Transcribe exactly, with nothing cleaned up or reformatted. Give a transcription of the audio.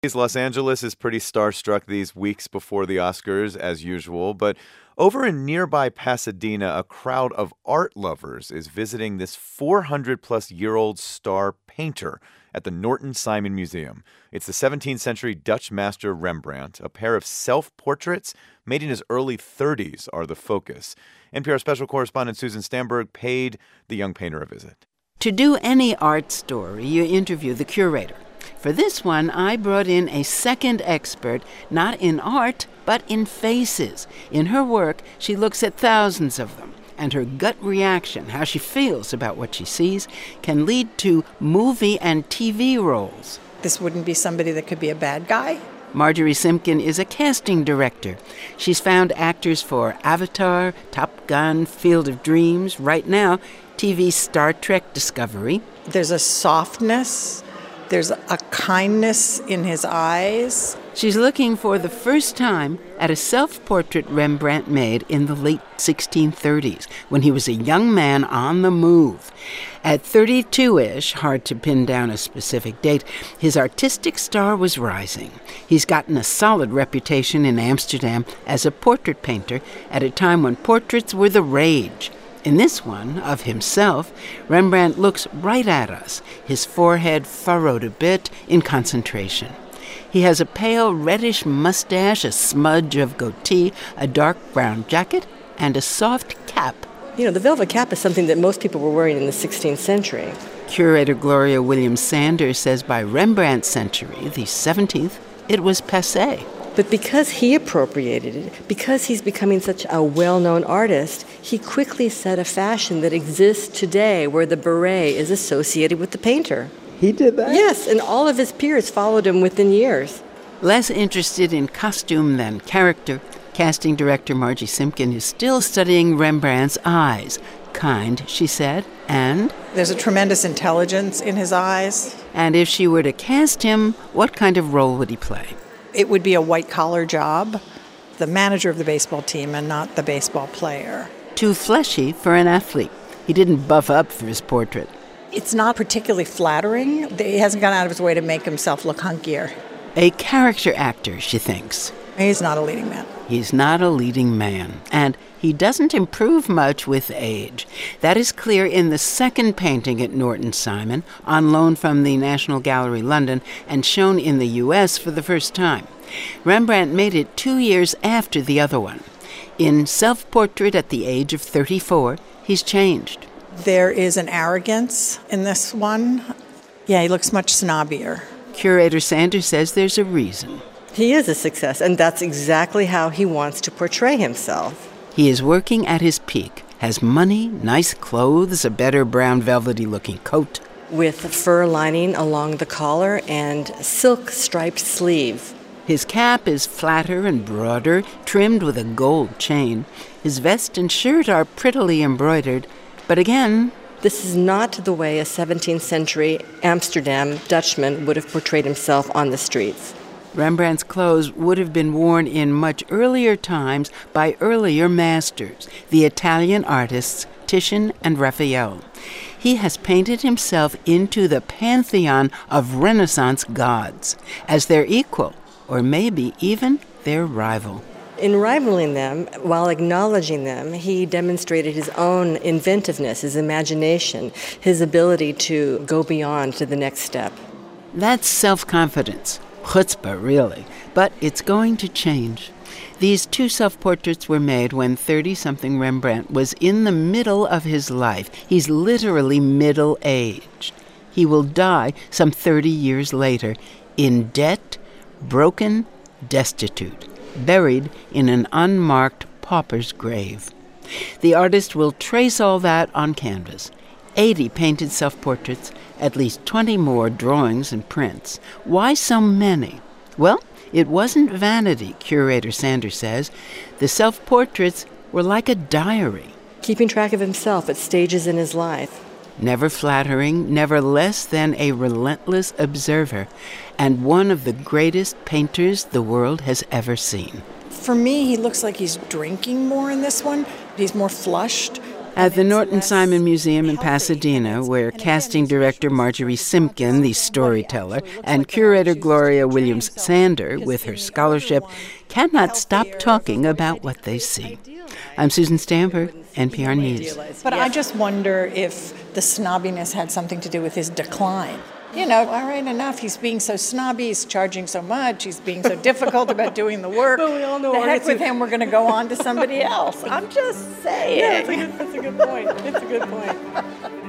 Los Angeles is pretty starstruck these weeks before the Oscars, as usual, but over in nearby Pasadena, a crowd of art lovers is visiting this four hundred plus year old star painter at the Norton Simon Museum. It's the seventeenth century Dutch master Rembrandt. A pair of self-portraits made in his early thirties are the focus. N P R special correspondent Susan Stamberg paid the young painter a visit. To do any art story, you interview the curator. For this one, I brought in a second expert, not in art, but in faces. In her work, she looks at thousands of them, and her gut reaction, how she feels about what she sees, can lead to movie and T V roles. This wouldn't be somebody that could be a bad guy. Marjorie Simkin is a casting director. She's found actors for Avatar, Top Gun, Field of Dreams, right now, T V Star Trek Discovery. There's a softness. There's a kindness in his eyes. She's looking for the first time at a self-portrait Rembrandt made in the late sixteen thirties, when he was a young man on the move. At thirty-two-ish, hard to pin down a specific date, his artistic star was rising. He's gotten a solid reputation in Amsterdam as a portrait painter at a time when portraits were the rage. In this one, of himself, Rembrandt looks right at us, his forehead furrowed a bit in concentration. He has a pale reddish mustache, a smudge of goatee, a dark brown jacket, and a soft cap. You know, the velvet cap is something that most people were wearing in the sixteenth century. Curator Gloria Williams-Sanders says by Rembrandt's century, the seventeenth, it was passé. But because he appropriated it, because he's becoming such a well-known artist, he quickly set a fashion that exists today where the beret is associated with the painter. He did that? Yes, and all of his peers followed him within years. Less interested in costume than character, casting director Margie Simkin is still studying Rembrandt's eyes. Kind, she said, and... There's a tremendous intelligence in his eyes. And if she were to cast him, what kind of role would he play? It would be a white-collar job, the manager of the baseball team and not the baseball player. Too fleshy for an athlete. He didn't buff up for his portrait. It's not particularly flattering. He hasn't gone out of his way to make himself look hunkier. A character actor, she thinks. He's not a leading man. He's not a leading man, and he doesn't improve much with age. That is clear in the second painting at Norton Simon, on loan from the National Gallery London and shown in the U S for the first time. Rembrandt made it two years after the other one. In Self-Portrait at the age of thirty-four, he's changed. There is an arrogance in this one. Yeah, he looks much snobbier. Curator Sanders says there's a reason. He is a success, and that's exactly how he wants to portray himself. He is working at his peak, has money, nice clothes, a better brown velvety-looking coat. With fur lining along the collar and silk striped sleeve. His cap is flatter and broader, trimmed with a gold chain. His vest and shirt are prettily embroidered. But again... This is not the way a seventeenth century Amsterdam Dutchman would have portrayed himself on the streets. Rembrandt's clothes would have been worn in much earlier times by earlier masters, the Italian artists Titian and Raphael. He has painted himself into the pantheon of Renaissance gods, as their equal, or maybe even their rival. In rivaling them, while acknowledging them, he demonstrated his own inventiveness, his imagination, his ability to go beyond to the next step. That's self-confidence. Chutzpah, really. But it's going to change. These two self-portraits were made when thirty-something Rembrandt was in the middle of his life. He's literally middle-aged. He will die some thirty years later, in debt, broken, destitute, buried in an unmarked pauper's grave. The artist will trace all that on canvas. eighty painted self-portraits, at least twenty more drawings and prints. Why so many? Well, it wasn't vanity, Curator Sanders says. The self-portraits were like a diary. Keeping track of himself at stages in his life. Never flattering, never less than a relentless observer, and one of the greatest painters the world has ever seen. For me, he looks like he's drinking more in this one. He's more flushed. At the Norton Simon Museum in Pasadena, where casting director Marjorie Simpkin, the storyteller, and curator Gloria Williams-Sander, with her scholarship, cannot stop talking about what they see. I'm Susan Stamberg, N P R News. But I just wonder if the snobbiness had something to do with his decline. You know, all right, enough. He's being so snobby. He's charging so much. He's being so difficult about doing the work. But we all know the heck artists with who- him. We're going to go on to somebody else. I'm just saying. Yeah, that's a good, that's a good point. It's a good point.